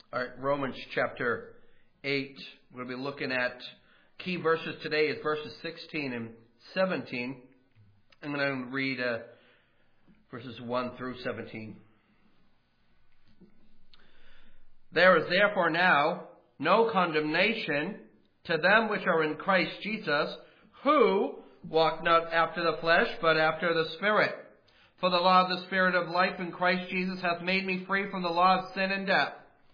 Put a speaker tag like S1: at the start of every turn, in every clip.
S1: All right, Romans chapter 8. We're going to be looking at key verses today is verses 16 and 17. I'm going to read verses 1 through 17. There is therefore now no condemnation to them which are in Christ Jesus, who walk not after the flesh, but after the Spirit. For the law of the Spirit of life in Christ Jesus hath made me free from the law of sin and death.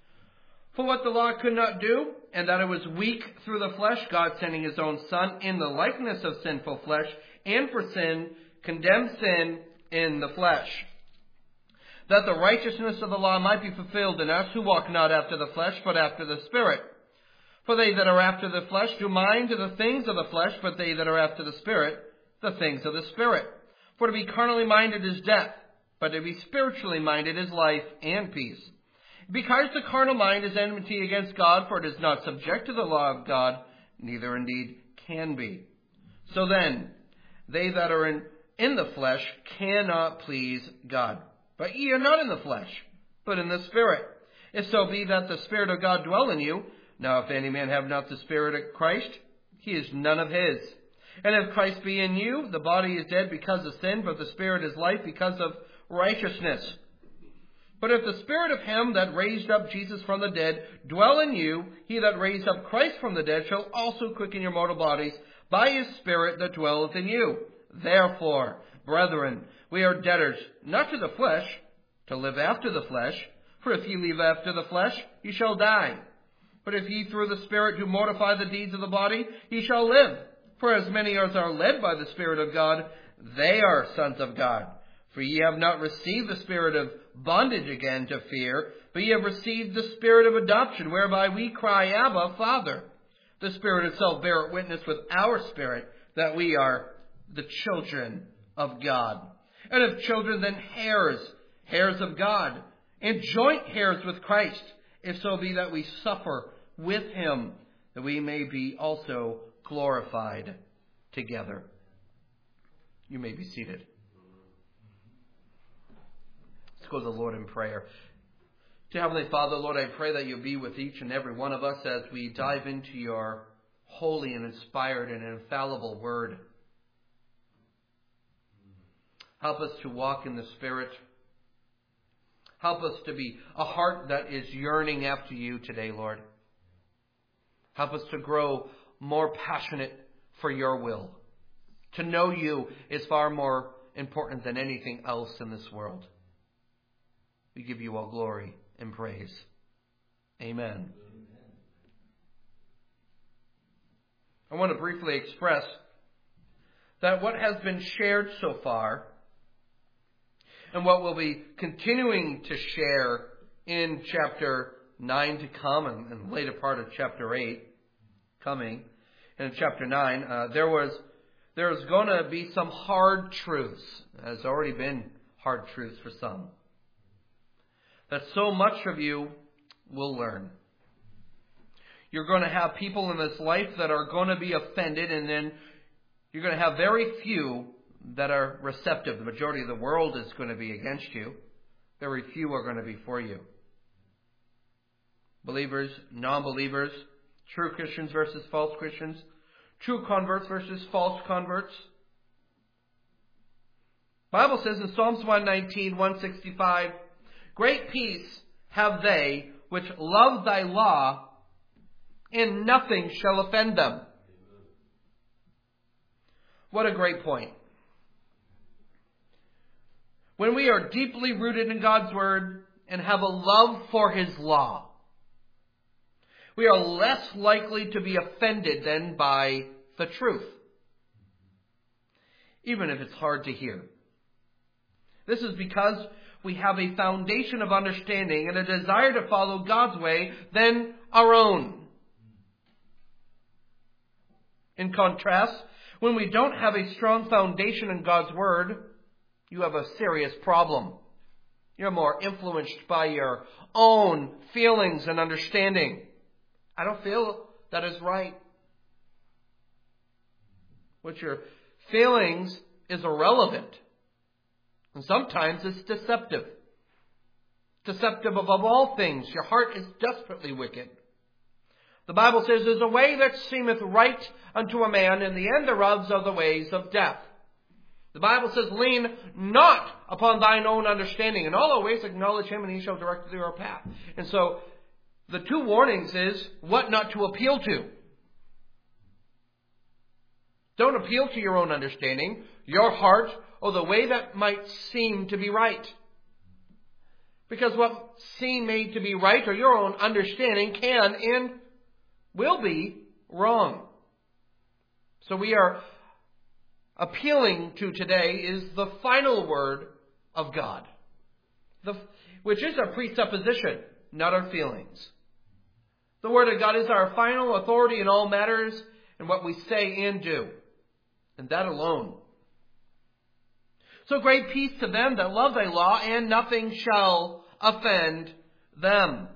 S1: For what the law could not do, and that it was weak through the flesh, God sending his own Son in the likeness of sinful flesh, and for sin, condemned sin in the flesh, that the righteousness of the law might be fulfilled in us, who walk not after the flesh, but after the Spirit. For they that are after the flesh do mind to the things of the flesh, but they that are after the Spirit, the things of the Spirit. For to be carnally minded is death, but to be spiritually minded is life and peace. Because the carnal mind is enmity against God, for it is not subject to the law of God, neither indeed can be. So then, they that are in the flesh cannot please God. But ye are not in the flesh, but in the Spirit. If so be that the Spirit of God dwell in you. Now if any man have not the Spirit of Christ, he is none of his. And if Christ be in you, the body is dead because of sin, but the Spirit is life because of righteousness. But if the Spirit of him that raised up Jesus from the dead dwell in you, he that raised up Christ from the dead shall also quicken your mortal bodies by his Spirit that dwelleth in you. Therefore, brethren, we are debtors, not to the flesh, to live after the flesh. For if ye live after the flesh, ye shall die. But if ye through the Spirit do mortify the deeds of the body, ye shall live. For as many as are led by the Spirit of God, they are sons of God. For ye have not received the spirit of bondage again to fear, but ye have received the Spirit of adoption, whereby we cry, Abba, Father. The Spirit itself beareth witness with our spirit that we are the children of God. And if children, then heirs of God, and joint heirs with Christ, if so be that we suffer with him, that we may be also glorified together. You may be seated. Let's go to the Lord in prayer. Dear Heavenly Father, Lord, I pray that you'll be with each and every one of us as we dive into your holy and inspired and infallible word. Help us to walk in the Spirit. Help us to be a heart that is yearning after you today, Lord. Help us to grow more passionate for your will. To know you is far more important than anything else in this world. We give you all glory and praise. Amen. I want to briefly express that what has been shared so far and what we'll be continuing to share in chapter 9 to come and the later part of chapter 8 coming. In chapter 9, there's going to be some hard truths. There's already been hard truths for some. That so much of you will learn. You're going to have people in this life that are going to be offended, and then you're going to have very few that are receptive. The majority of the world is going to be against you. Very few are going to be for you. Believers, non-believers, true Christians versus false Christians, true converts versus false converts. The Bible says in Psalms 119, 165, great peace have they which love thy law, and nothing shall offend them. What a great point. When we are deeply rooted in God's Word and have a love for His law, we are less likely to be offended than by the truth, even if it's hard to hear. This is because we have a foundation of understanding and a desire to follow God's way than our own. In contrast, when we don't have a strong foundation in God's Word, you have a serious problem. You're more influenced by your own feelings and understanding. I don't feel that is right. What your feelings is irrelevant. And sometimes it's deceptive. deceptive above all things. Your heart is desperately wicked. The Bible says, there's a way that seemeth right unto a man, and the end thereof are the ways of death. The Bible says, lean not upon thine own understanding. In all our ways acknowledge him, and he shall direct thee our path. And so, the two warnings is what not to appeal to. Don't appeal to your own understanding, your heart, or the way that might seem to be right. Because what seem made to be right, or your own understanding, can and will be wrong. So we are appealing to today is the final word of God, which is a presupposition, not our feelings. The word of God is our final authority in all matters and what we say and do, and that alone. So great peace to them that love thy law, and nothing shall offend them.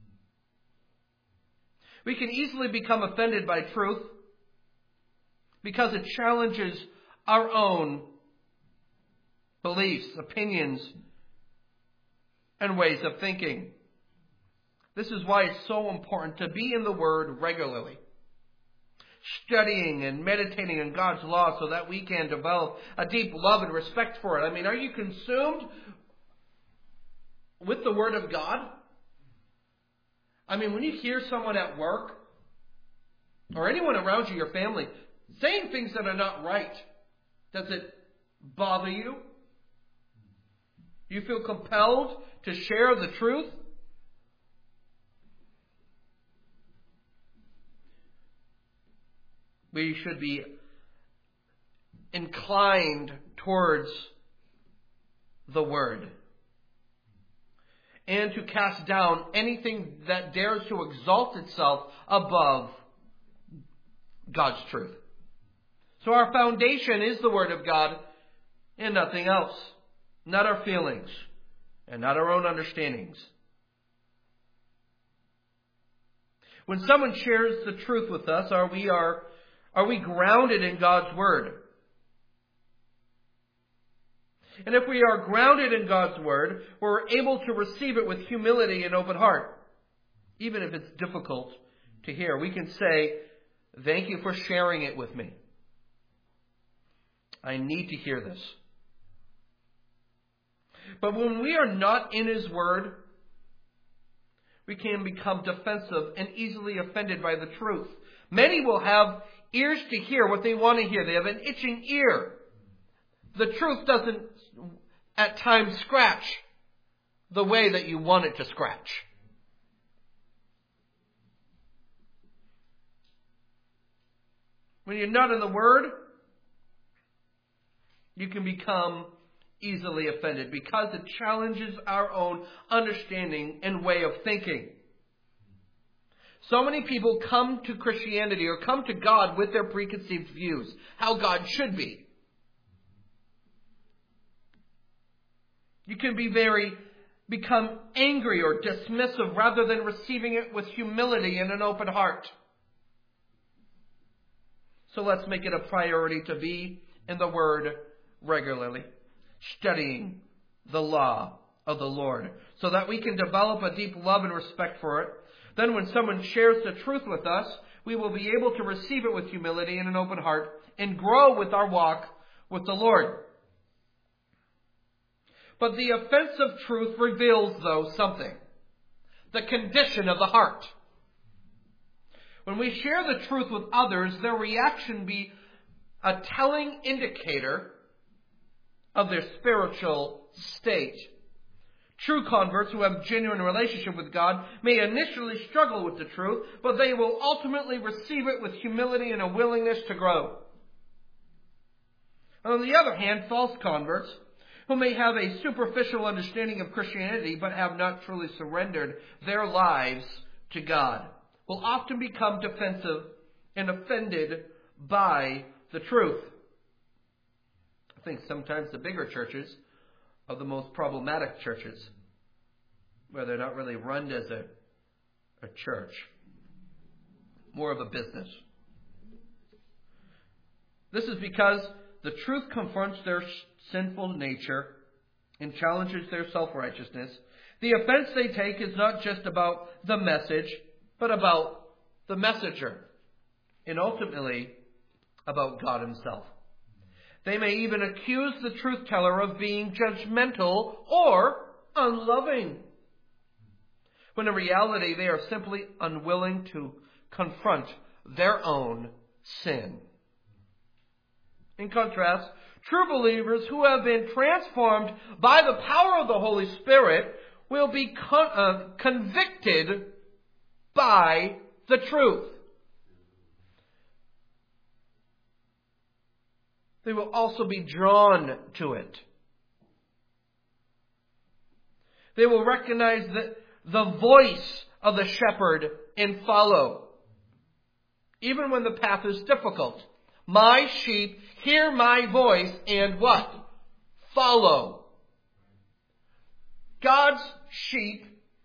S1: We can easily become offended by truth because it challenges our own beliefs, opinions, and ways of thinking. This is why it's so important to be in the Word regularly, studying and meditating on God's law so that we can develop a deep love and respect for it. I mean, are you consumed with the Word of God? I mean, when you hear someone at work or anyone around you, your family, saying things that are not right, does it bother you? Do you feel compelled to share the truth? We should be inclined towards the Word, and to cast down anything that dares to exalt itself above God's truth. So our foundation is the Word of God and nothing else. Not our feelings and not our own understandings. When someone shares the truth with us, are we grounded in God's Word? And if we are grounded in God's Word, we're able to receive it with humility and open heart. Even if it's difficult to hear, we can say, thank you for sharing it with me. I need to hear this. But when we are not in His Word, we can become defensive and easily offended by the truth. Many will have ears to hear what they want to hear. They have an itching ear. The truth doesn't at times scratch the way that you want it to scratch. When you're not in the Word, you can become easily offended because it challenges our own understanding and way of thinking. So many people come to Christianity or come to God with their preconceived views, how God should be. You can become angry or dismissive rather than receiving it with humility and an open heart. So let's make it a priority to be in the Word regularly, studying the law of the Lord, so that we can develop a deep love and respect for it. Then when someone shares the truth with us, we will be able to receive it with humility and an open heart and grow with our walk with the Lord. But the offensive truth reveals, though, something. The condition of the heart. When we share the truth with others, their reaction be a telling indicator of their spiritual state. True converts who have genuine relationship with God may initially struggle with the truth, but they will ultimately receive it with humility and a willingness to grow. On the other hand, false converts, who may have a superficial understanding of Christianity but have not truly surrendered their lives to God, will often become defensive and offended by the truth. I think sometimes the bigger churches are the most problematic churches, where they're not really run as a church, more of a business. This is because the truth confronts their sinful nature and challenges their self-righteousness. The offense they take is not just about the message, but about the messenger, and ultimately about God himself. They may even accuse the truth teller of being judgmental or unloving, when in reality they are simply unwilling to confront their own sin. In contrast, true believers who have been transformed by the power of the Holy Spirit will be convicted by the truth. They will also be drawn to it. They will recognize the voice of the shepherd and follow, even when the path is difficult. My sheep hear my voice and what? Follow. God's sheep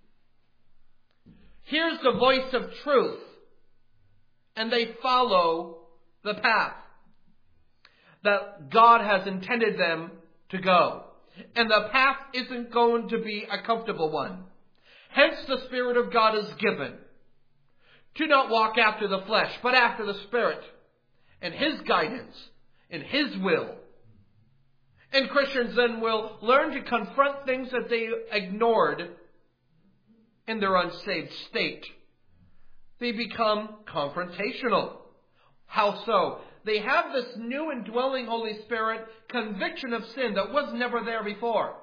S1: hears the voice of truth, and they follow the path that God has intended them to go. And the path isn't going to be a comfortable one. Hence the Spirit of God is given to not walk after the flesh, but after the Spirit and His guidance and His will. And Christians then will learn to confront things that they ignored in their unsaved state. They become confrontational. How so? They have this new indwelling Holy Spirit conviction of sin that was never there before.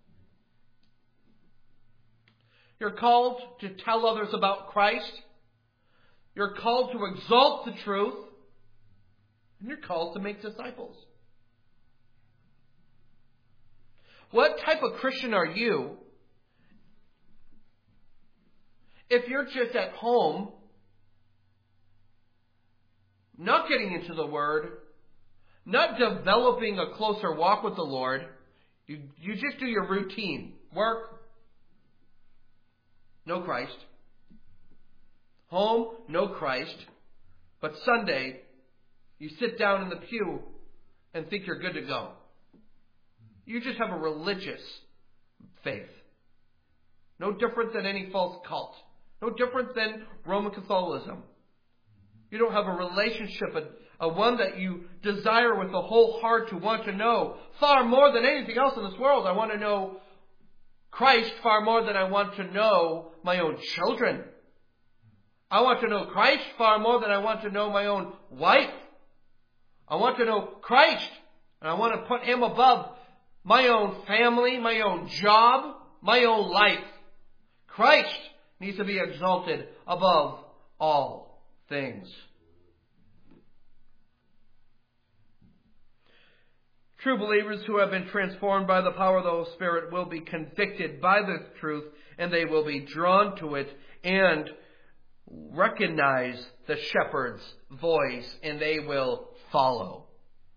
S1: You're called to tell others about Christ. You're called to exalt the truth. And you're called to make disciples. What type of Christian are you if you're just at home, not getting into the Word, not developing a closer walk with the Lord? You just do your routine. Work, no Christ. Home, no Christ. But Sunday, you sit down in the pew and think you're good to go. You just have a religious faith. No different than any false cult. No different than Roman Catholicism. You don't have a relationship, a one that you desire with the whole heart to want to know. Far more than anything else in this world, I want to know Christ far more than I want to know my own children. I want to know Christ far more than I want to know my own wife. I want to know Christ, and I want to put Him above my own family, my own job, my own life. Christ needs to be exalted above all things. True believers who have been transformed by the power of the Holy Spirit will be convicted by the truth, and they will be drawn to it and recognize the shepherd's voice, and they will follow.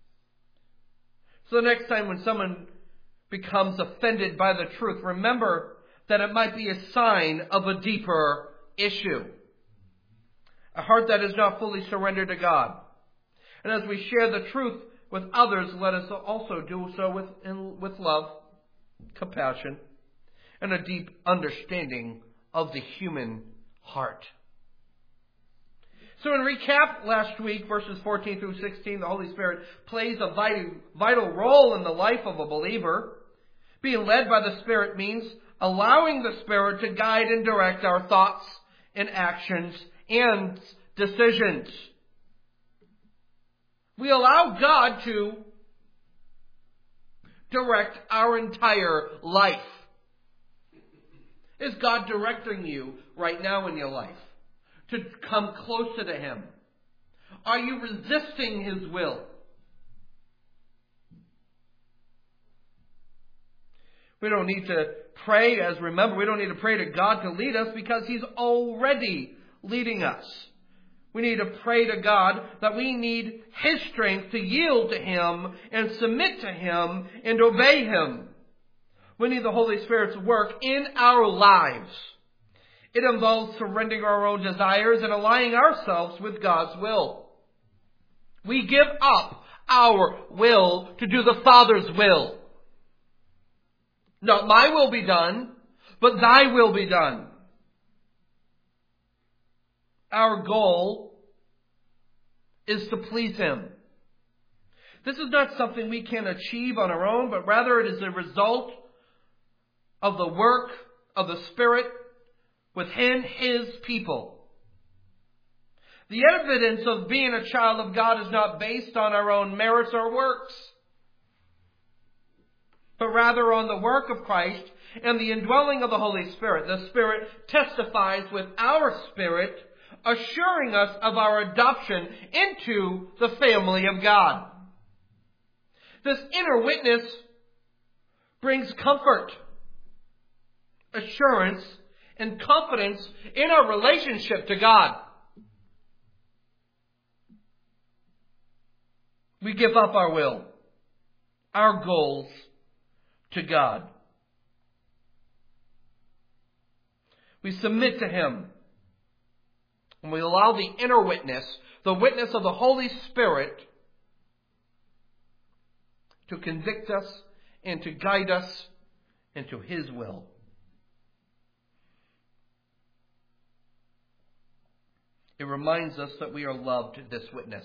S1: So the next time when someone becomes offended by the truth, remember that it might be a sign of a deeper issue. A heart that is not fully surrendered to God. And as we share the truth with others, let us also do so with love, compassion, and a deep understanding of the human heart. So in recap, last week, verses 14 through 16, the Holy Spirit plays a vital role in the life of a believer. Being led by the Spirit means allowing the Spirit to guide and direct our thoughts and actions and decisions. We allow God to direct our entire life. Is God directing you right now in your life to come closer to Him? Are you resisting His will? We don't need to pray, we don't need to pray to God to lead us because He's already leading us. We need to pray to God that we need His strength to yield to Him and submit to Him and obey Him. We need the Holy Spirit's work in our lives. It involves surrendering our own desires and aligning ourselves with God's will. We give up our will to do the Father's will. Not my will be done, but thy will be done. Our goal is to please him. This is not something we can achieve on our own, but rather it is a result of the work of the Spirit within his people. The evidence of being a child of God is not based on our own merits or works, but rather on the work of Christ and the indwelling of the Holy Spirit. The Spirit testifies with our spirit, assuring us of our adoption into the family of God. This inner witness brings comfort, assurance, and confidence in our relationship to God. We give up our will, our goals to God. We submit to him. And we allow the inner witness, the witness of the Holy Spirit, to convict us and to guide us into his will. It reminds us that we are loved, this witness.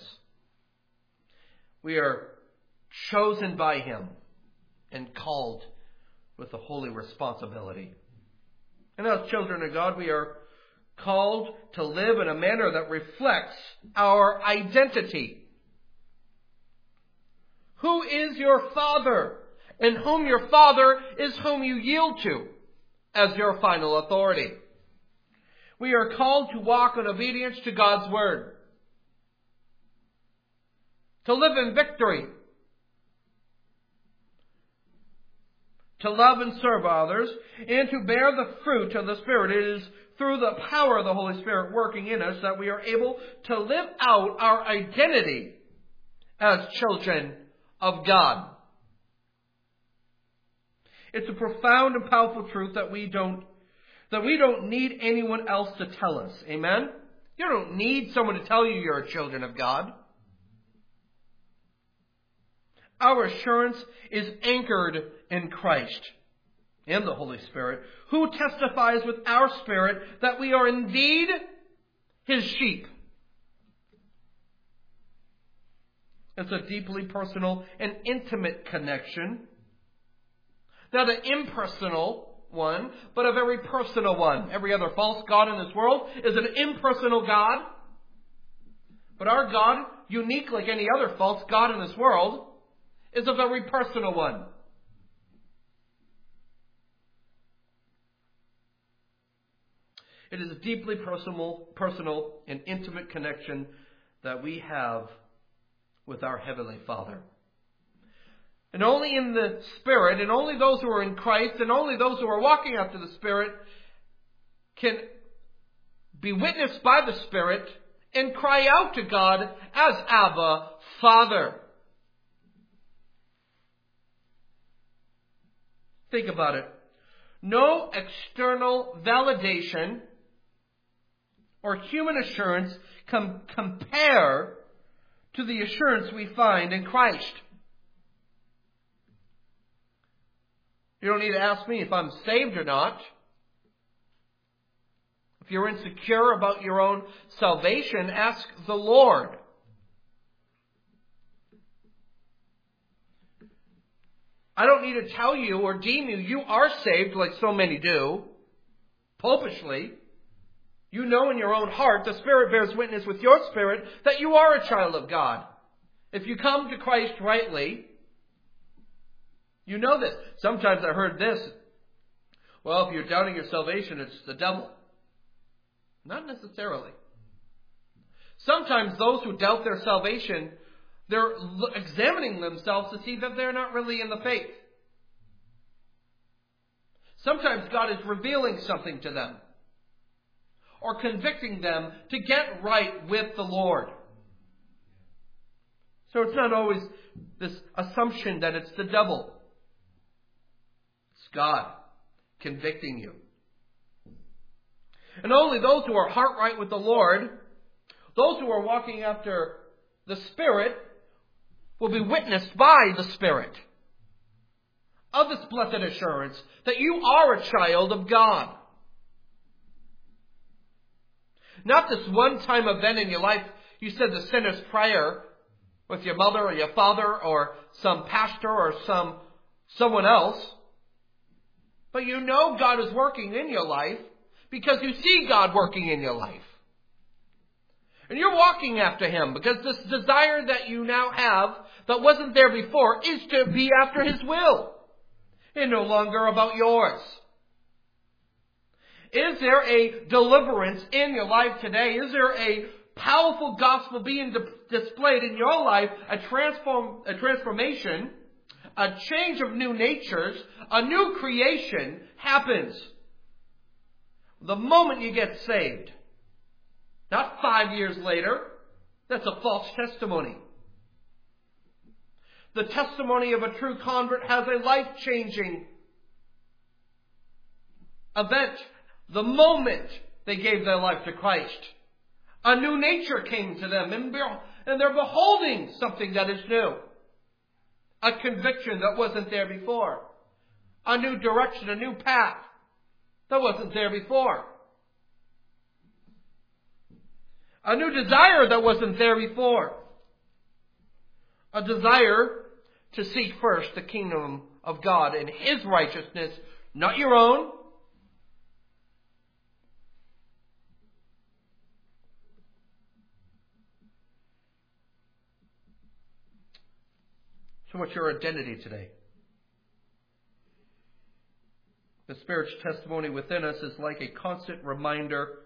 S1: We are chosen by him and called with a holy responsibility. And as children of God, we are called to live in a manner that reflects our identity. Who is your Father? And whom your Father is whom you yield to as your final authority. We are called to walk in obedience to God's Word. To live in victory. To love and serve others. And to bear the fruit of the Spirit. It is through the power of the Holy Spirit working in us that we are able to live out our identity as children of God. It's a profound and powerful truth that we don't need anyone else to tell us. Amen? You don't need someone to tell you you're a children of God. Our assurance is anchored in Christ and the Holy Spirit, who testifies with our spirit that we are indeed his sheep. It's a deeply personal and intimate connection. Not an impersonal one, but a very personal one. Every other false god in this world is an impersonal God. But our God, unique like any other false god in this world, is a very personal one. It is a deeply personal and intimate connection that we have with our Heavenly Father. And only in the Spirit, and only those who are in Christ, and only those who are walking after the Spirit can be witnessed by the Spirit and cry out to God as Abba, Father. Think about it. No external validation or human assurance can compare to the assurance we find in Christ. You don't need to ask me if I'm saved or not. If you're insecure about your own salvation, ask the Lord. I don't need to tell you or deem you are saved like so many do, popishly. You know in your own heart, the Spirit bears witness with your spirit that you are a child of God. If you come to Christ rightly, you know this. Sometimes I heard this. Well, if you're doubting your salvation, it's the devil. Not necessarily. Sometimes those who doubt their salvation, they're examining themselves to see that they're not really in the faith. Sometimes God is revealing something to them or convicting them to get right with the Lord. So it's not always this assumption that it's the devil. It's God convicting you. And only those who are heart right with the Lord, those who are walking after the Spirit, will be witnessed by the Spirit. of this blessed assurance that you are a child of God. Not this one-time event in your life. You said the sinner's prayer with your mother or your father or some pastor or someone else. But you know God is working in your life because you see God working in your life. And you're walking after Him because this desire that you now have that wasn't there before is to be after His will. It's no longer about yours. Is there a deliverance in your life today? Is there a powerful gospel being displayed in your life? A transformation, a change of new natures, a new creation happens the moment you get saved. Not 5 years later. That's a false testimony. The testimony of a true convert has a life-changing event. The moment they gave their life to Christ, a new nature came to them, and they're beholding something that is new. A conviction that wasn't there before. A new direction, a new path that wasn't there before. A new desire that wasn't there before. A desire to seek first the kingdom of God and His righteousness, not your own. So what's your identity today? The Spirit's testimony within us is like a constant reminder,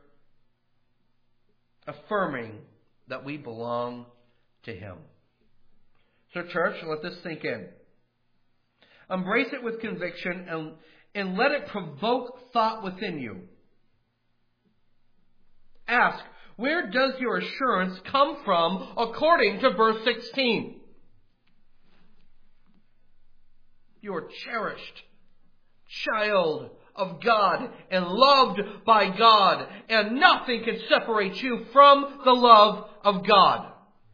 S1: affirming that we belong to Him. So church, let this sink in. Embrace it with conviction and let it provoke thought within you. Ask, where does your assurance come from according to verse 16? You are cherished, child of God, and loved by God, and nothing can separate you from the love of God.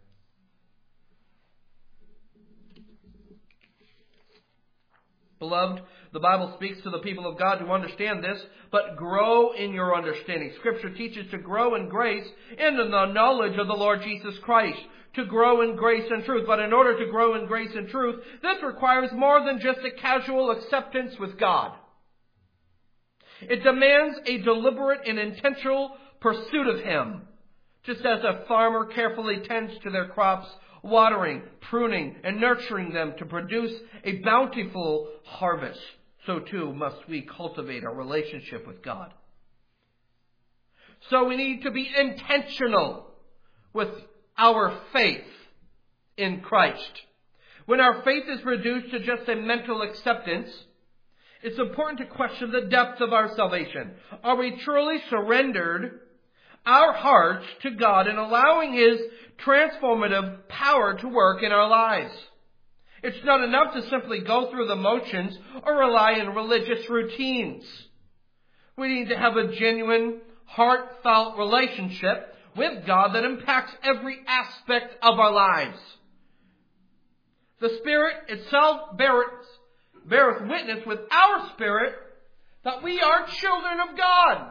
S1: Beloved, the Bible speaks to the people of God to understand this, but grow in your understanding. Scripture teaches to grow in grace and in the knowledge of the Lord Jesus Christ. To grow in grace and truth. But in order to grow in grace and truth, this requires more than just a casual acceptance with God. It demands a deliberate and intentional pursuit of Him. Just as a farmer carefully tends to their crops, watering, pruning, and nurturing them to produce a bountiful harvest, so too must we cultivate our relationship with God. So we need to be intentional with our faith in Christ. When our faith is reduced to just a mental acceptance, it's important to question the depth of our salvation. Are we truly surrendered our hearts to God and allowing His transformative power to work in our lives? It's not enough to simply go through the motions or rely on religious routines. We need to have a genuine, heartfelt relationship with God that impacts every aspect of our lives. The Spirit itself beareth witness with our spirit that we are children of God.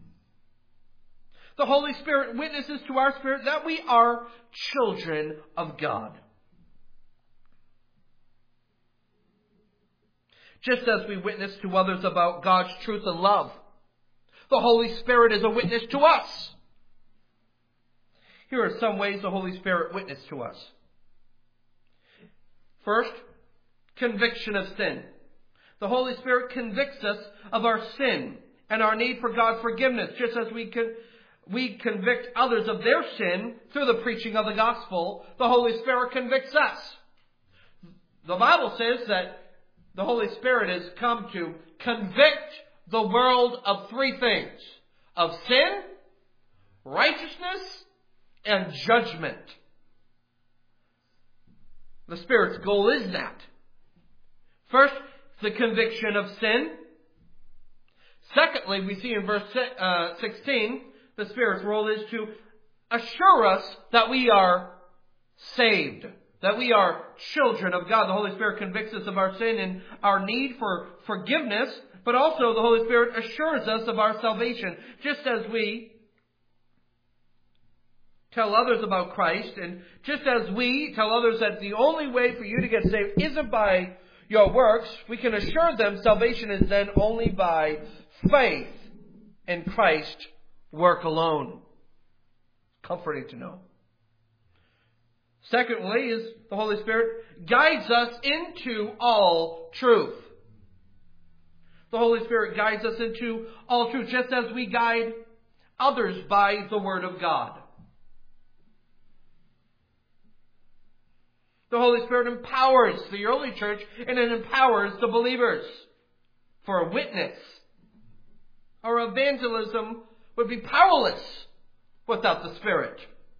S1: The Holy Spirit witnesses to our spirit that we are children of God. Just as we witness to others about God's truth and love, the Holy Spirit is a witness to us. Here are some ways the Holy Spirit witnessed to us. First, conviction of sin. The Holy Spirit convicts us of our sin and our need for God's forgiveness, just as we convict others of their sin through the preaching of the gospel. The Holy Spirit convicts us. The Bible says that the Holy Spirit has come to convict the world of three things: of sin, righteousness, and judgment. The Spirit's goal is that. First, the conviction of sin. Secondly, we see in verse 16, the Spirit's role is to assure us that we are saved. that we are children of God. The Holy Spirit convicts us of our sin and our need for forgiveness, but also the Holy Spirit assures us of our salvation. Just as we tell others about Christ, and just as we tell others that the only way for you to get saved isn't by your works, we can assure them salvation is then only by faith in Christ's work alone. Comforting to know. Secondly, is the Holy Spirit guides us into all truth. The Holy Spirit guides us into all truth, just as we guide others by the Word of God. The Holy Spirit empowers the early church, and it empowers the believers for a witness. Our evangelism would be powerless without the Spirit.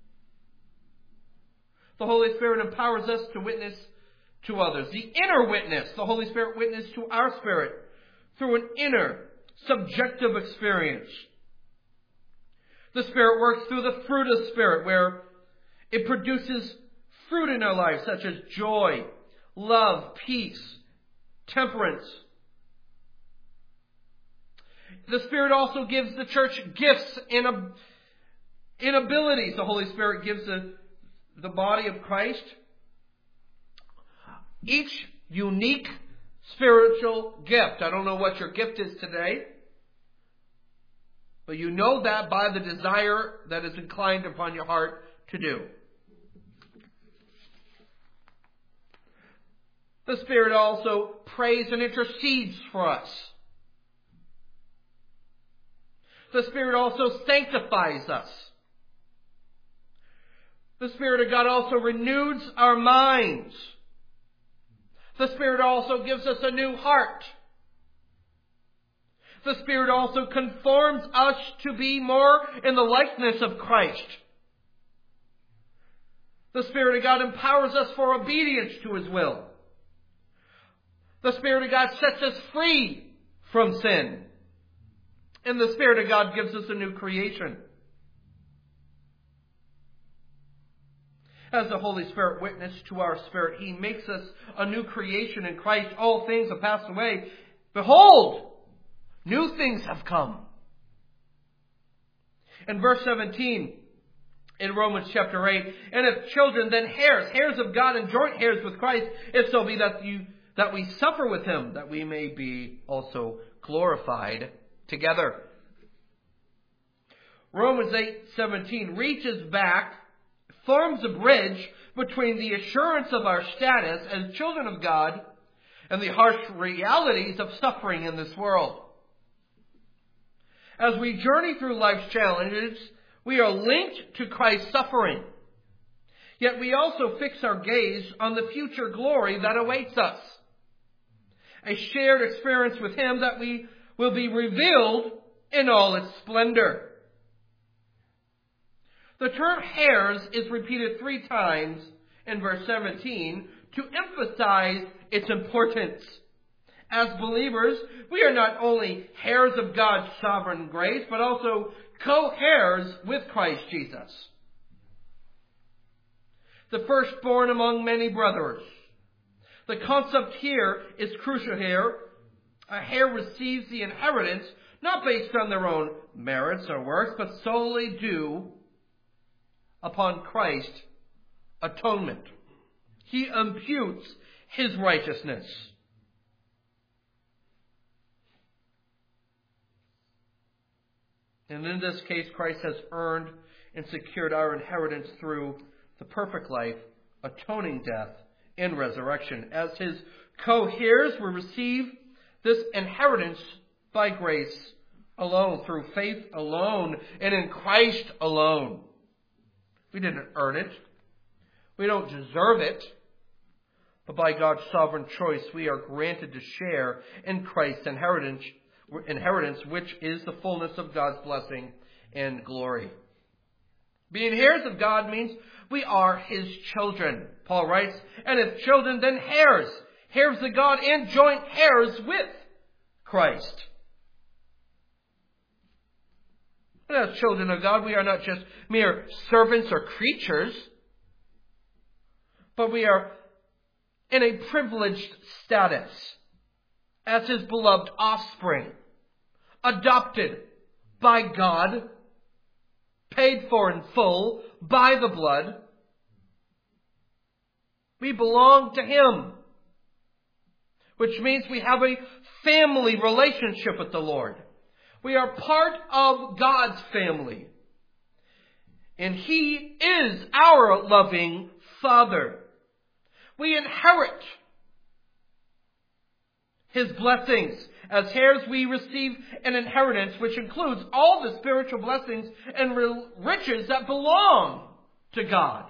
S1: The Holy Spirit empowers us to witness to others. The inner witness, the Holy Spirit witness to our spirit through an inner, subjective experience. The Spirit works through the fruit of Spirit, where it produces fruit in our lives, such as joy, love, peace, temperance. The Spirit also gives the church gifts and abilities. The Holy Spirit gives the body of Christ each unique spiritual gift. I don't know what your gift is today, but you know that by the desire that is inclined upon your heart to do. The Spirit also prays and intercedes for us. The Spirit also sanctifies us. The Spirit of God also renews our minds. The Spirit also gives us a new heart. The Spirit also conforms us to be more in the likeness of Christ. The Spirit of God empowers us for obedience to His will. The Spirit of God sets us free from sin. And the Spirit of God gives us a new creation. As the Holy Spirit witnessed to our spirit, He makes us a new creation in Christ. All things have passed away. Behold, new things have come. In verse 17, in Romans chapter 8, and if children, then heirs of God and joint heirs with Christ, if so be that we suffer with Him, that we may be also glorified together. Romans 8:17 reaches back, forms a bridge between the assurance of our status as children of God and the harsh realities of suffering in this world. As we journey through life's challenges, we are linked to Christ's suffering. Yet we also fix our gaze on the future glory that awaits us. A shared experience with Him that we will be revealed in all its splendor. The term heirs is repeated 3 times in verse 17 to emphasize its importance. As believers, we are not only heirs of God's sovereign grace, but also co-heirs with Christ Jesus. The firstborn among many brothers. The concept here is crucial here. A heir receives the inheritance not based on their own merits or works, but solely due upon Christ's atonement. He imputes His righteousness. And in this case, Christ has earned and secured our inheritance through the perfect life, atoning death, and resurrection. As His co-heirs, we receive this inheritance by grace alone, through faith alone, and in Christ alone. We didn't earn it. We don't deserve it. But by God's sovereign choice, we are granted to share in Christ's inheritance, which is the fullness of God's blessing and glory. Being heirs of God means we are His children. Paul writes, and if children, then heirs. Heirs of God and joint heirs with Christ. And as children of God, we are not just mere servants or creatures, but we are in a privileged status as His beloved offspring, adopted by God, paid for in full by the blood. We belong to Him, which means we have a family relationship with the Lord. We are part of God's family. And He is our loving Father. We inherit His blessings. As heirs, we receive an inheritance which includes all the spiritual blessings and riches that belong to God.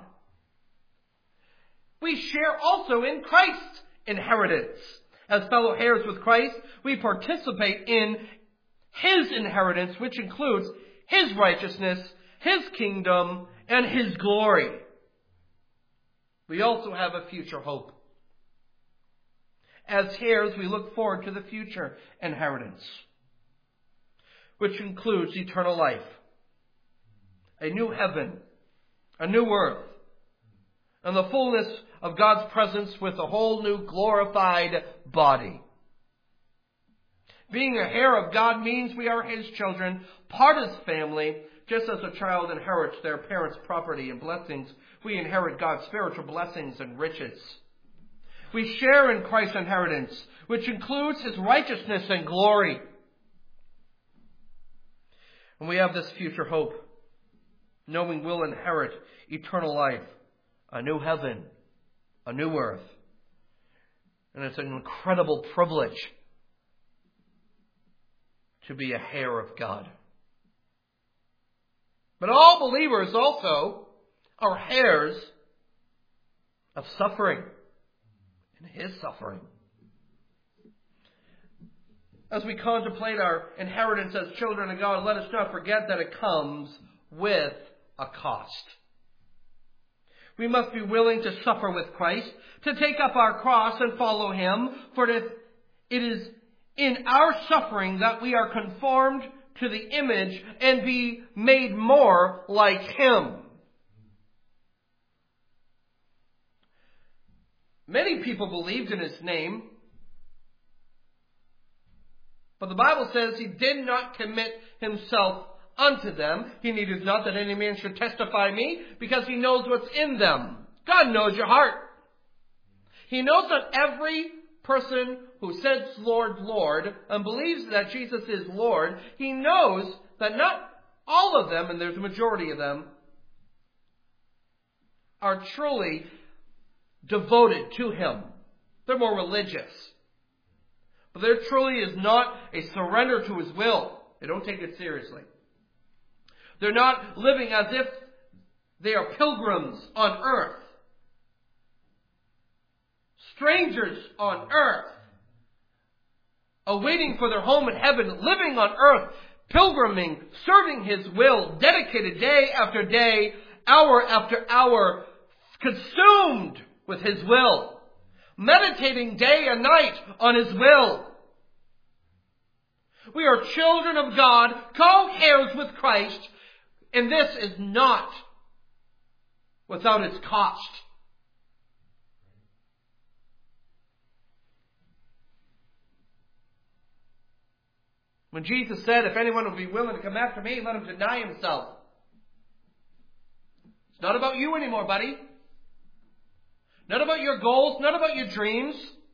S1: We share also in Christ's inheritance. As fellow heirs with Christ, we participate in His inheritance, which includes His righteousness, His kingdom, and His glory. We also have a future hope. As heirs, we look forward to the future inheritance, which includes eternal life, a new heaven, a new earth, and the fullness of God's presence with a whole new glorified body. Being a heir of God means we are His children, part of His family. Just as a child inherits their parents' property and blessings, we inherit God's spiritual blessings and riches. We share in Christ's inheritance, which includes His righteousness and glory. And we have this future hope, knowing we'll inherit eternal life, a new heaven, a new earth. And it's an incredible privilege to be a heir of God. But all believers also are heirs of suffering and His suffering. As we contemplate our inheritance as children of God, let us not forget that it comes with a cost. We must be willing to suffer with Christ, to take up our cross and follow Him, for it is in our suffering that we are conformed to the image and be made more like Him. Many people believed in His name, but the Bible says He did not commit Himself unto them. He needed not that any man should testify me, because He knows what's in them. God knows your heart. He knows that every person who says Lord, Lord, and believes that Jesus is Lord, He knows that not all of them, and there's a majority of them, are truly devoted to Him. They're more religious. But there truly is not a surrender to His will. They don't take it seriously. They're not living as if they are pilgrims on earth. Strangers on earth. Awaiting for their home in heaven, living on earth, pilgriming, serving His will, dedicated day after day, hour after hour, consumed with His will, meditating day and night on His will. We are children of God, co-heirs with Christ, and this is not without its cost. When Jesus said, if anyone will be willing to come after me, let him deny himself. It's not about you anymore, buddy. Not about your goals, not about your dreams.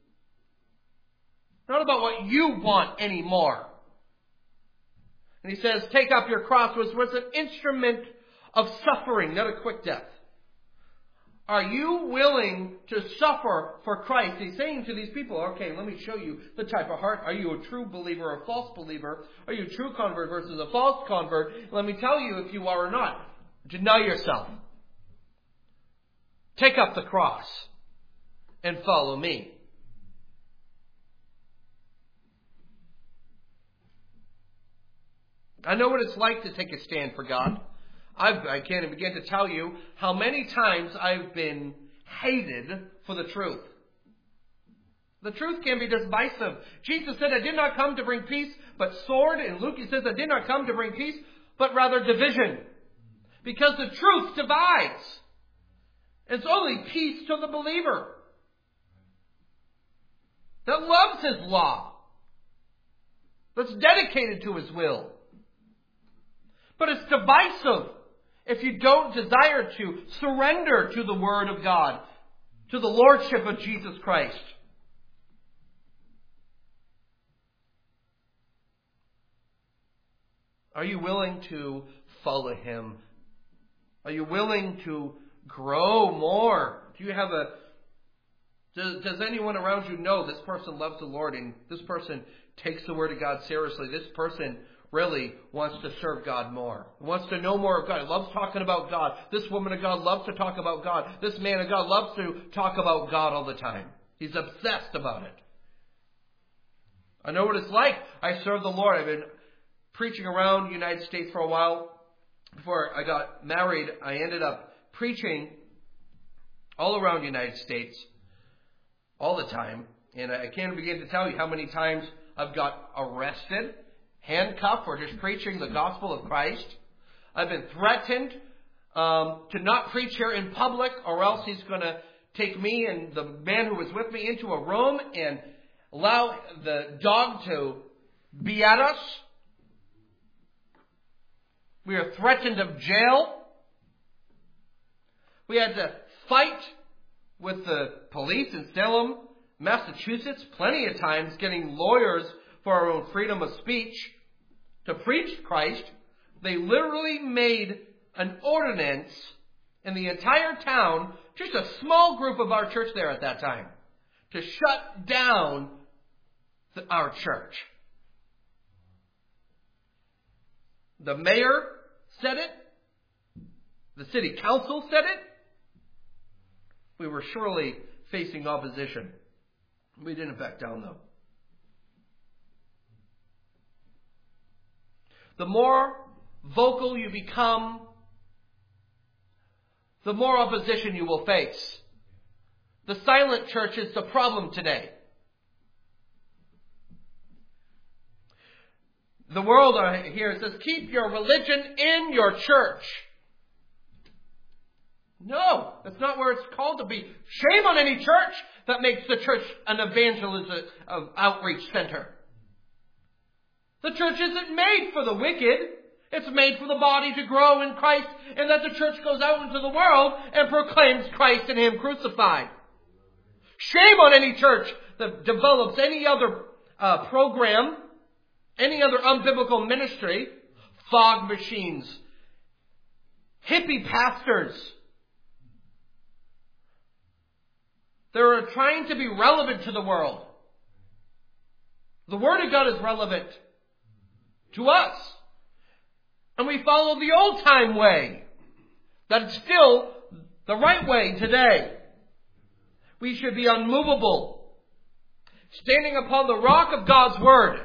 S1: Not about what you want anymore. And He says, take up your cross, which was an instrument of suffering, not a quick death. Are you willing to suffer for Christ? He's saying to these people, okay, let me show you the type of heart. Are you a true believer or a false believer? Are you a true convert versus a false convert? Let me tell you if you are or not. Deny yourself. Take up the cross and follow me. I know what it's like to take a stand for God. I can't even begin to tell you how many times I've been hated for the truth. The truth can be divisive. Jesus said, I did not come to bring peace, but sword. In Luke, He says, I did not come to bring peace, but rather division. Because the truth divides. It's only peace to the believer that loves His law, that's dedicated to His will. But it's divisive if you don't desire to surrender to the Word of God, to the Lordship of Jesus Christ. Are you willing to follow Him? Are you willing to grow more? Do you have does anyone around you know this person loves the Lord and this person takes the Word of God seriously? This person really wants to serve God more. Wants to know more of God. Loves talking about God. This woman of God loves to talk about God. This man of God loves to talk about God all the time. He's obsessed about it. I know what it's like. I serve the Lord. I've been preaching around the United States for a while. Before I got married, I ended up preaching all around the United States all the time. And I can't begin to tell you how many times I've got arrested, handcuffed for just preaching the gospel of Christ. I've been threatened to not preach here in public, or else he's going to take me and the man who was with me into a room and allow the dog to be at us. We are threatened of jail. We had to fight with the police in Salem, Massachusetts, plenty of times, getting lawyers for our own freedom of speech to preach Christ. They literally made an ordinance in the entire town, just a small group of our church there at that time, to shut down our church. The mayor said it. The city council said it. We were surely facing opposition. We didn't back down, though. The more vocal you become, the more opposition you will face. The silent church is the problem today. The world here says, keep your religion in your church. No, that's not where it's called to be. Shame on any church that makes the church an evangelism outreach center. The church isn't made for the wicked. It's made for the body to grow in Christ, and that the church goes out into the world and proclaims Christ and Him crucified. Shame on any church that develops any other program, any other unbiblical ministry, fog machines, hippie pastors. They're trying to be relevant to the world. The Word of God is relevant to us. And we follow the old time way. That's still the right way today. We should be unmovable, standing upon the rock of God's Word.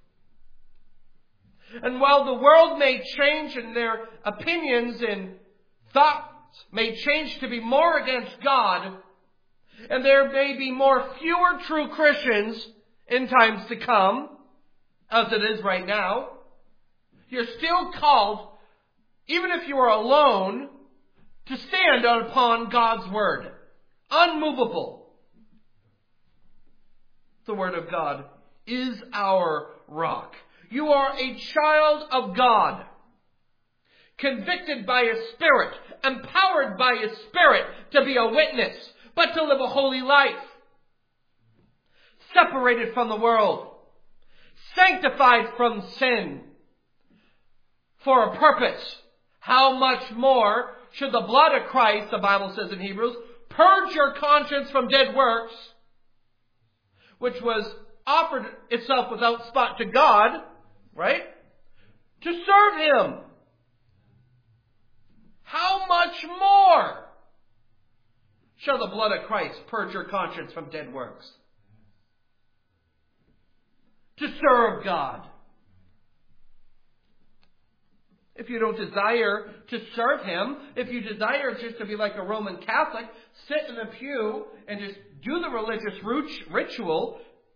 S1: And while the world may change and their opinions and thoughts may change to be more against God, and there may be fewer true Christians in times to come, as it is right now, you're still called, even if you are alone, to stand upon God's Word. Unmovable. The Word of God is our rock. You are a child of God, convicted by His Spirit, empowered by His Spirit to be a witness, but to live a holy life, separated from the world, sanctified from sin, for a purpose. How much more should the blood of Christ, the Bible says in Hebrews, purge your conscience from dead works, which was offered itself without spot to God, right? To serve Him. How much more shall the blood of Christ purge your conscience from dead works? To serve God. If you don't desire to serve Him, if you desire just to be like a Roman Catholic, sit in the pew and just do the religious ritual,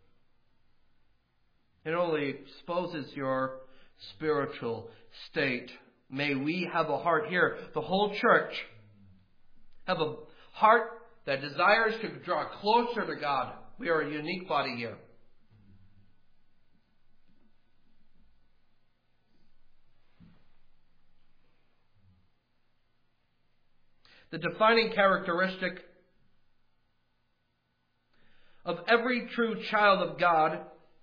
S1: it only exposes your spiritual state. May we have a heart here, the whole church, have a heart that desires to draw closer to God. We are a unique body here. The defining characteristic of every true child of God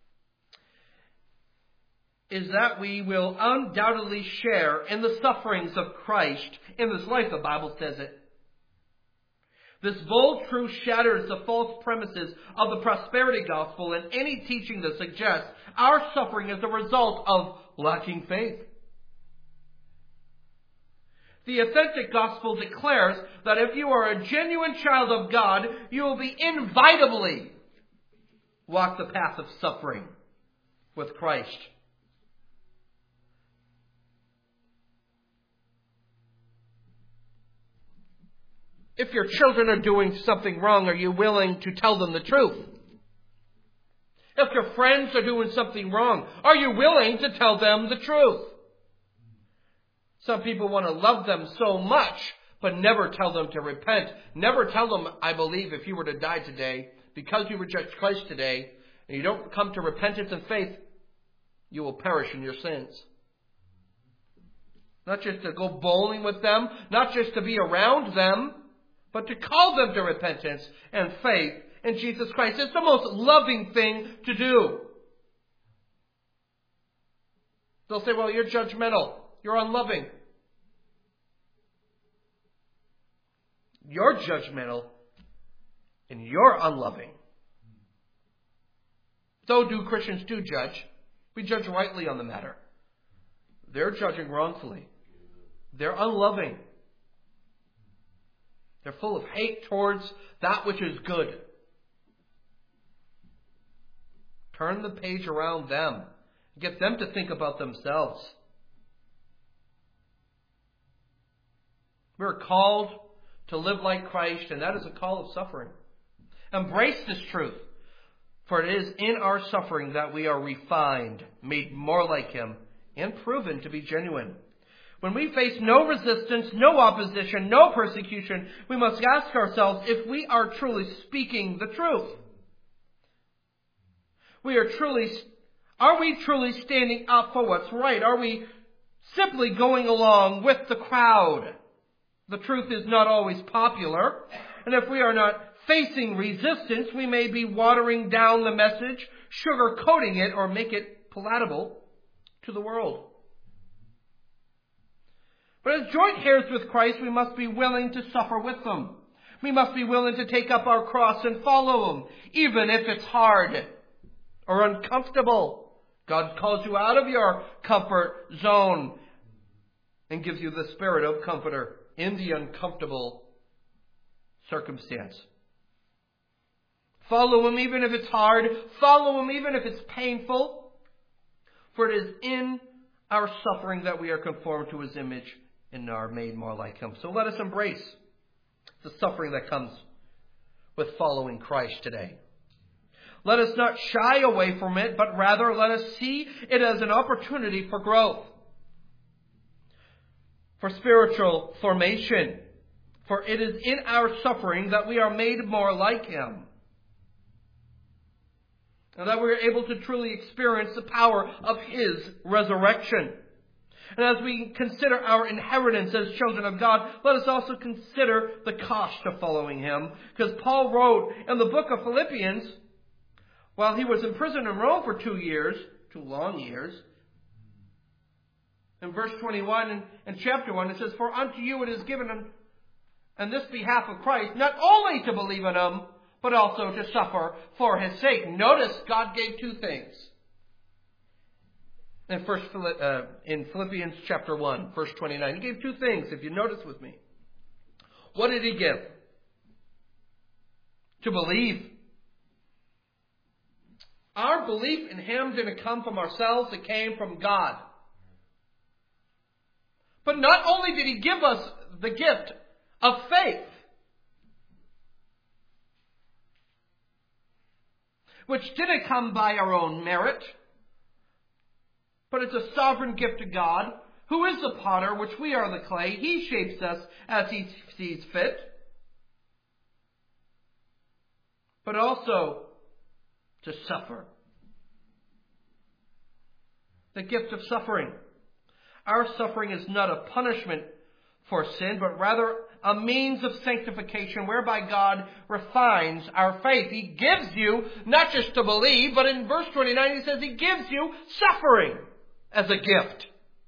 S1: is that we will undoubtedly share in the sufferings of Christ in this life, the Bible says it. This bold truth shatters the false premises of the prosperity gospel and any teaching that suggests our suffering is the result of lacking faith. The authentic gospel declares that if you are a genuine child of God, you will be inevitably walk the path of suffering with Christ. If your children are doing something wrong, are you willing to tell them the truth? If your friends are doing something wrong, are you willing to tell them the truth? Some people want to love them so much, but never tell them to repent. Never tell them, I believe, if you were to die today, because you reject Christ today, and you don't come to repentance and faith, you will perish in your sins. Not just to go bowling with them, not just to be around them, but to call them to repentance and faith in Jesus Christ. It's the most loving thing to do. They'll say, well, you're judgmental. You're unloving. You're judgmental and you're unloving. So do Christians do judge. We judge rightly on the matter. They're judging wrongfully. They're unloving. They're full of hate towards that which is good. Turn the page around them. Get them to think about themselves. We're called to live like Christ, and that is a call of suffering. Embrace this truth, for it is in our suffering that we are refined, made more like Him, and proven to be genuine. When we face no resistance, no opposition, no persecution, we must ask ourselves if we are truly speaking the truth. Are we truly standing up for what's right? Are we simply going along with the crowd? The truth is not always popular, and if we are not facing resistance, we may be watering down the message, sugarcoating it, or make it palatable to the world. But as joint heirs with Christ, we must be willing to suffer with them. We must be willing to take up our cross and follow Him, even if it's hard or uncomfortable. God calls you out of your comfort zone and gives you the spirit of comforter in the uncomfortable circumstance. Follow Him even if it's hard. Follow Him even if it's painful. For it is in our suffering that we are conformed to His image and are made more like Him. So let us embrace the suffering that comes with following Christ today. Let us not shy away from it, but rather let us see it as an opportunity for growth, for spiritual formation. For it is in our suffering that we are made more like Him, and that we are able to truly experience the power of His resurrection. And as we consider our inheritance as children of God, let us also consider the cost of following Him. Because Paul wrote in the book of Philippians, while he was in prison in Rome for 2 years, 2 long years, in verse 21 in chapter 1, it says, for unto you it is given on this behalf of Christ, not only to believe in Him, but also to suffer for His sake. Notice God gave 2 things. In Philippians chapter 1, verse 29. He gave 2 things, if you notice with me. What did He give? To believe. Our belief in Him didn't come from ourselves, it came from God. But not only did He give us the gift of faith, which didn't come by our own merit, but it's a sovereign gift of God, who is the potter, which we are the clay. He shapes us as He sees fit. but also to suffer. The gift of suffering. Our suffering is not a punishment for sin, but rather a means of sanctification whereby God refines our faith. He gives you not just to believe, but in verse 29 he says He gives you suffering as a gift.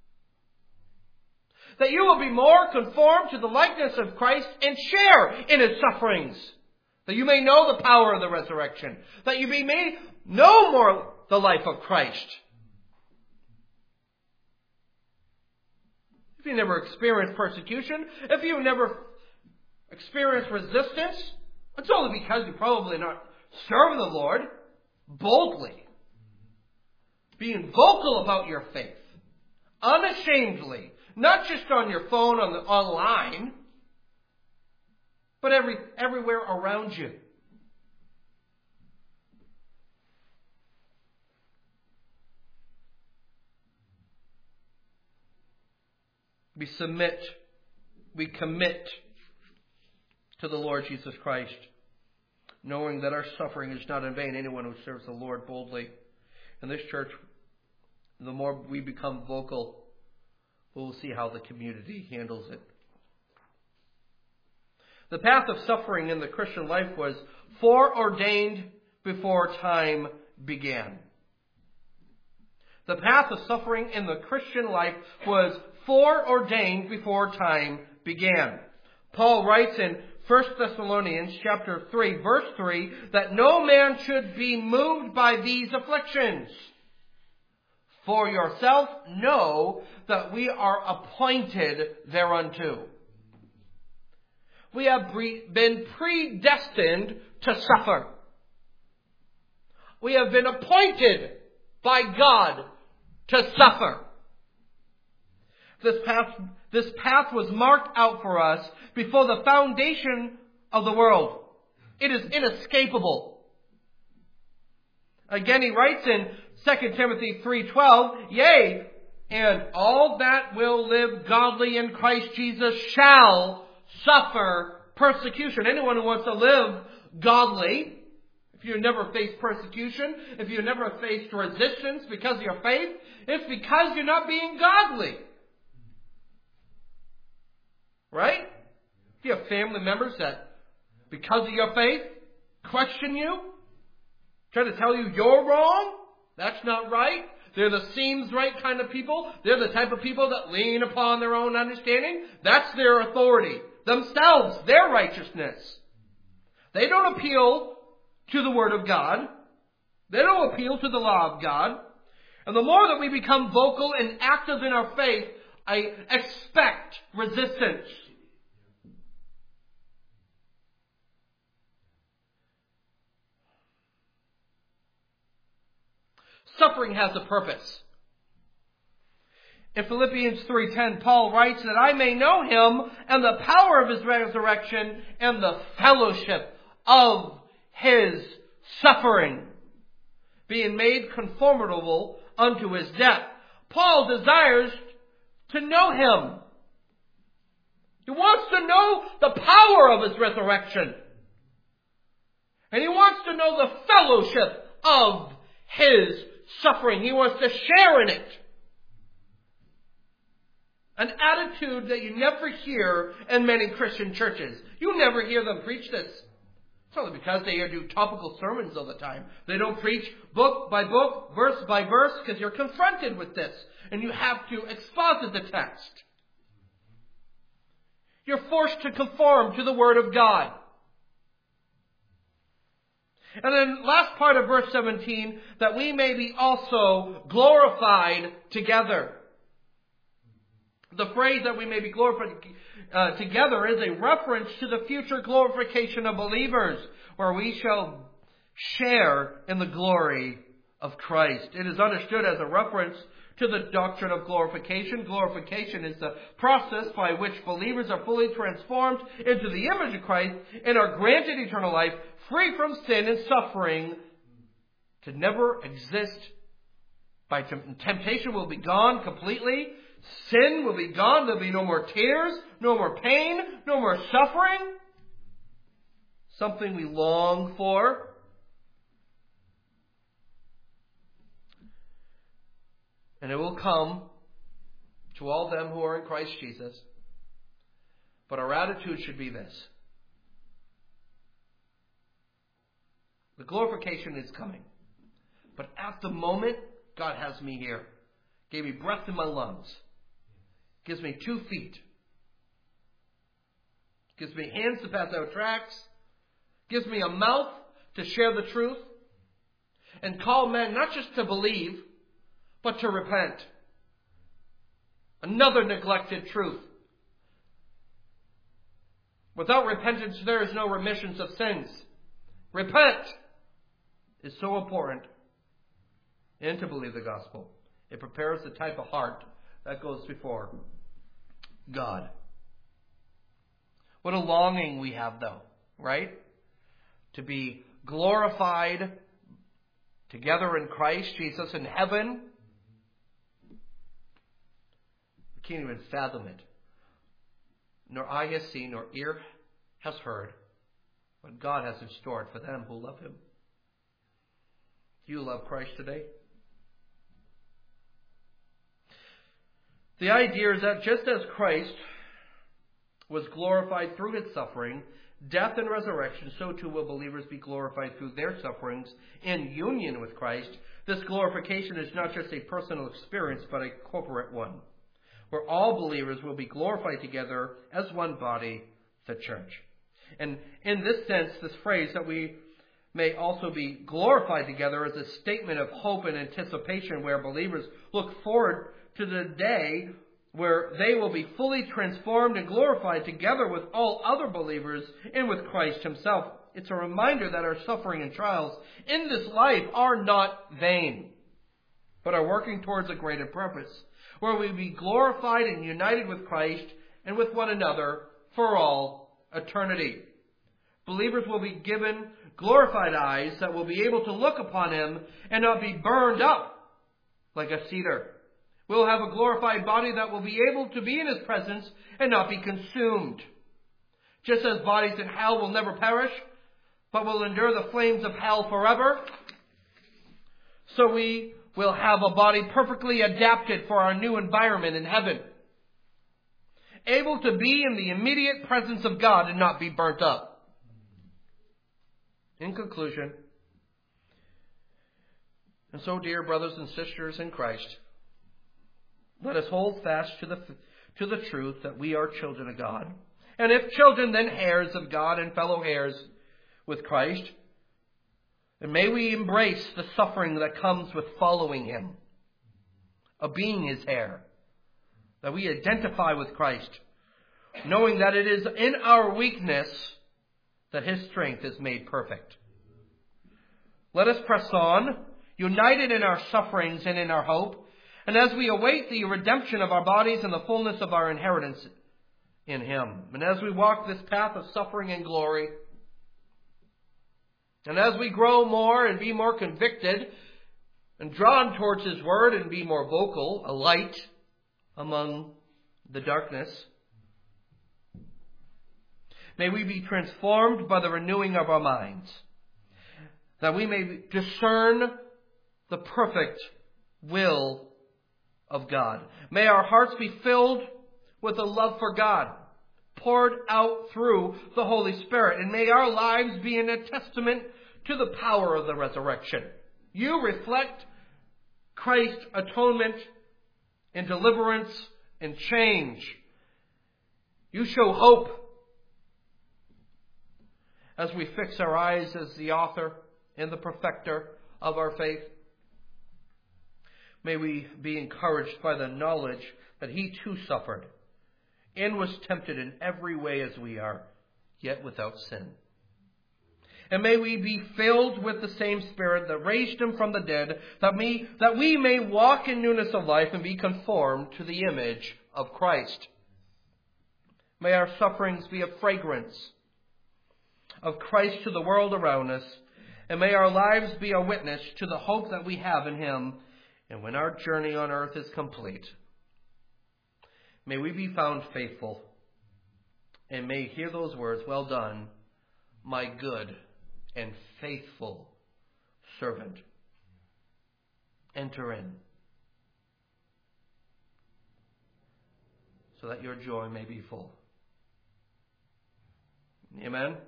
S1: That you will be more conformed to the likeness of Christ and share in His sufferings. That you may know the power of the resurrection. That you may know more the life of Christ. If you never experienced persecution, if you never experienced resistance, it's only because you're probably not serving the Lord boldly. Being vocal about your faith. Unashamedly. Not just on your phone, online, but everywhere around you. We commit to the Lord Jesus Christ, knowing that our suffering is not in vain. Anyone who serves the Lord boldly. In this church, the more we become vocal, we'll see how the community handles it. The path of suffering in the Christian life was foreordained before time began. The path of suffering in the Christian life was foreordained before time began. Paul writes in 1 Thessalonians chapter 3, verse 3, that no man should be moved by these afflictions. For yourself know that we are appointed thereunto. We have been predestined to suffer. We have been appointed by God to suffer. This path was marked out for us before the foundation of the world. It is inescapable. Again, he writes in 2 Timothy 3:12, yea, and all that will live godly in Christ Jesus shall suffer persecution. Anyone who wants to live godly, if you never faced persecution, if you never faced resistance because of your faith, it's because you're not being godly. Right? If you have family members that, because of your faith, question you, try to tell you you're wrong, that's not right. They're the seems right kind of people. They're the type of people that lean upon their own understanding. That's their authority. Themselves, their righteousness. They don't appeal to the Word of God. They don't appeal to the law of God. And the more that we become vocal and active in our faith, I expect resistance. Suffering has a purpose. In Philippians 3:10, Paul writes that I may know Him and the power of His resurrection and the fellowship of His suffering, being made conformable unto His death. Paul desires to know Him. He wants to know the power of His resurrection. And he wants to know the fellowship of His suffering. He wants to share in it. An attitude that you never hear in many Christian churches. You never hear them preach this. It's only because they do topical sermons all the time. They don't preach book by book, verse by verse, because you're confronted with this. And you have to exposit the text. You're forced to conform to the Word of God. And then last part of verse 17, that we may be also glorified together. The phrase that we may be glorified together is a reference to the future glorification of believers, where we shall share in the glory of Christ. It is understood as a reference to the doctrine of glorification. Glorification is the process by which believers are fully transformed into the image of Christ and are granted eternal life, free from sin and suffering, to never exist. By temptation will be gone completely. Sin will be gone. There'll be no more tears, no more pain, no more suffering. something we long for. And it will come to all them who are in Christ Jesus. But our attitude should be this. The glorification is coming. But at the moment, God has me here. Gave me breath in my lungs. Gives me 2 feet. Gives me hands to pass out tracts. Gives me a mouth to share the truth. And call men not just to believe, but to repent. Another neglected truth. Without repentance, there is no remission of sins. Repent is so important. And to believe the gospel. It prepares the type of heart that goes before God. What a longing we have, though, right? To be glorified together in Christ Jesus in heaven. We can't even fathom it. Nor eye has seen, nor ear has heard what God has in store for them who love Him. Do you love Christ today? The idea is that just as Christ was glorified through His suffering, death and resurrection, so too will believers be glorified through their sufferings in union with Christ. This glorification is not just a personal experience, but a corporate one, where all believers will be glorified together as one body, the church. And in this sense, this phrase that we may also be glorified together is a statement of hope and anticipation where believers look forward to the day where they will be fully transformed and glorified together with all other believers and with Christ Himself. It's a reminder that our suffering and trials in this life are not vain, but are working towards a greater purpose, where we be glorified and united with Christ and with one another for all eternity. Believers will be given glorified eyes that will be able to look upon Him and not be burned up like a cedar. We'll have a glorified body that will be able to be in His presence and not be consumed. Just as bodies in hell will never perish, but will endure the flames of hell forever, so we will have a body perfectly adapted for our new environment in heaven, able to be in the immediate presence of God and not be burnt up. In conclusion, and so, dear brothers and sisters in Christ, let us hold fast to the truth that we are children of God. And if children, then heirs of God and fellow heirs with Christ. And may we embrace the suffering that comes with following Him, of being His heir. That we identify with Christ, knowing that it is in our weakness that His strength is made perfect. Let us press on, united in our sufferings and in our hope, and as we await the redemption of our bodies and the fullness of our inheritance in Him. And as we walk this path of suffering and glory, and as we grow more and be more convicted and drawn towards His Word and be more vocal, a light among the darkness, may we be transformed by the renewing of our minds, that we may discern the perfect will of God. May our hearts be filled with a love for God, poured out through the Holy Spirit. And may our lives be a testament to the power of the resurrection. You reflect Christ's atonement and deliverance and change. You show hope as we fix our eyes as the author and the perfecter of our faith. May we be encouraged by the knowledge that He too suffered and was tempted in every way as we are, yet without sin. And may we be filled with the same Spirit that raised Him from the dead, that we may walk in newness of life and be conformed to the image of Christ. May our sufferings be a fragrance of Christ to the world around us, and may our lives be a witness to the hope that we have in Him. And when our journey on earth is complete, may we be found faithful and may hear those words, "Well done, my good and faithful servant. Enter in, so that your joy may be full. Amen? Let's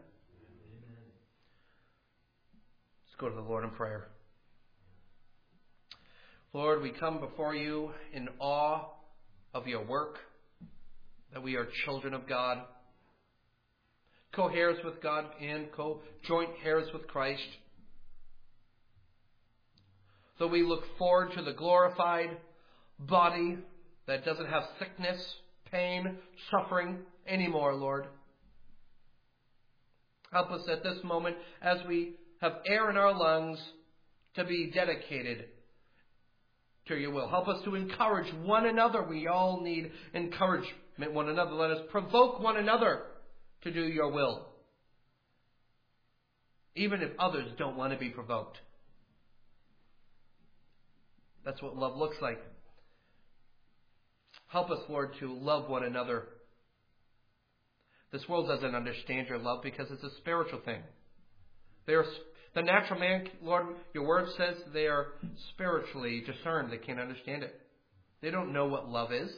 S1: go to the Lord in prayer. Lord, we come before you in awe of your work, that we are children of God, co-heirs with God and co-joint heirs with Christ. So we look forward to the glorified body that doesn't have sickness, pain, suffering anymore, Lord. Help us at this moment, as we have air in our lungs, to be dedicated to your will. Help us to encourage one another. We all need encouragement one another. Let us provoke one another to do your will, even if others don't want to be provoked. That's what love looks like. Help us, Lord, to love one another. This world doesn't understand your love because it's a spiritual thing. The natural man, Lord, your word says they are spiritually discerned. They can't understand it. They don't know what love is.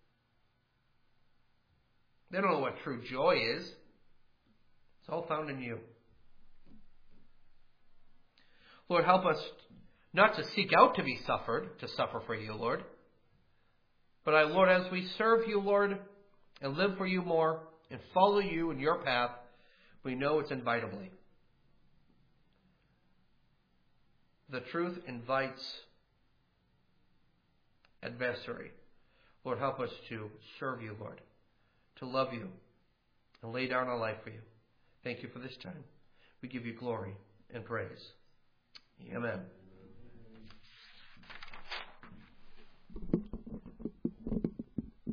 S1: They don't know what true joy is. It's all found in you. Lord, help us not to seek out to suffer for you, Lord. But Lord, as we serve you, Lord, and live for you more, and follow you in your path, we know it's inevitably. The truth invites adversary. Lord, help us to serve you, Lord, to love you, and lay down our life for you. Thank you for this time. We give you glory and praise. Amen.